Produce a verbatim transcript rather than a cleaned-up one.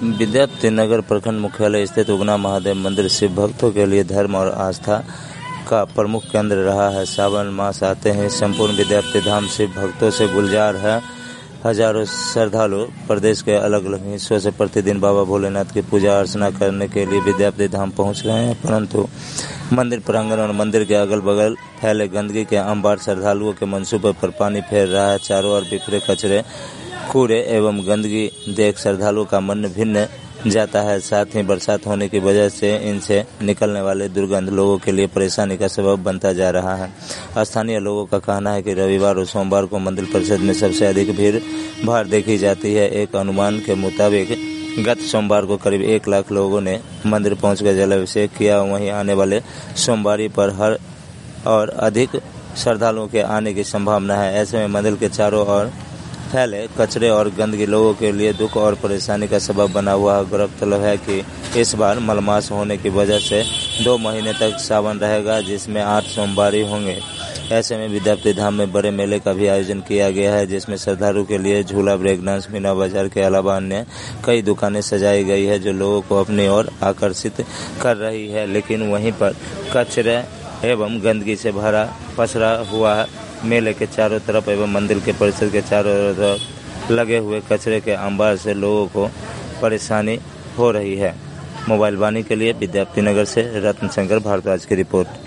विद्यापति नगर प्रखंड मुख्यालय स्थित उगना महादेव मंदिर शिव भक्तों के लिए धर्म और आस्था का प्रमुख केंद्र रहा है। सावन मास आते ही संपूर्ण विद्यापति धाम शिव भक्तों से गुलजार है। हजारों श्रद्धालु प्रदेश के अलग अलग हिस्सों से प्रतिदिन बाबा भोलेनाथ की पूजा अर्चना करने के लिए विद्यापति धाम पहुंच रहे हैं, परंतु मंदिर प्रांगण और मंदिर के अगल बगल फैले गंदगी के अंबार श्रद्धालुओं के मंसूबे पर पानी फेर रहा है। चारों ओर बिखरे कचरे, कूड़े एवं गंदगी देख श्रद्धालुओं का मन भिन्न जाता है। साथ ही बरसात होने की वजह से इनसे निकलने वाले दुर्गंध लोगों के लिए परेशानी का सबब बनता जा रहा है। स्थानीय लोगों का कहना है कि रविवार और सोमवार को मंदिर परिसर में सबसे अधिक भीड़ भाड़ देखी जाती है। एक अनुमान के मुताबिक गत सोमवार को करीब एक लाख लोगों ने मंदिर पहुंचकर जलाभिषेक किया। वहीं आने वाले सोमवारी पर हर और अधिक श्रद्धालुओं के आने की संभावना है। ऐसे में मंदिर के चारों ओर फैले कचरे और गंदगी लोगों के लिए दुख और परेशानी का सबब बना हुआ है। गौरतलब है कि इस बार मलमास होने की वजह से दो महीने तक सावन रहेगा, जिसमें आठ सोमवारी होंगे। ऐसे में विद्यापति धाम में बड़े मेले का भी आयोजन किया गया है, जिसमें श्रद्धालुओं के लिए झूला, ब्रेक डांस, मीना बाजार के अलावा अन्य कई दुकानें सजाई गई है, जो लोगों को अपनी ओर आकर्षित कर रही है। लेकिन वहीं पर कचरे एवं गंदगी से भरा पसरा हुआ है। मेले के चारों तरफ एवं मंदिर के परिसर के चारों तरफ लगे हुए कचरे के अंबार से लोगों को परेशानी हो रही है। मोबाइल वाणी के लिए विद्यापति नगर से रत्न शंकर भारद्वाज की रिपोर्ट।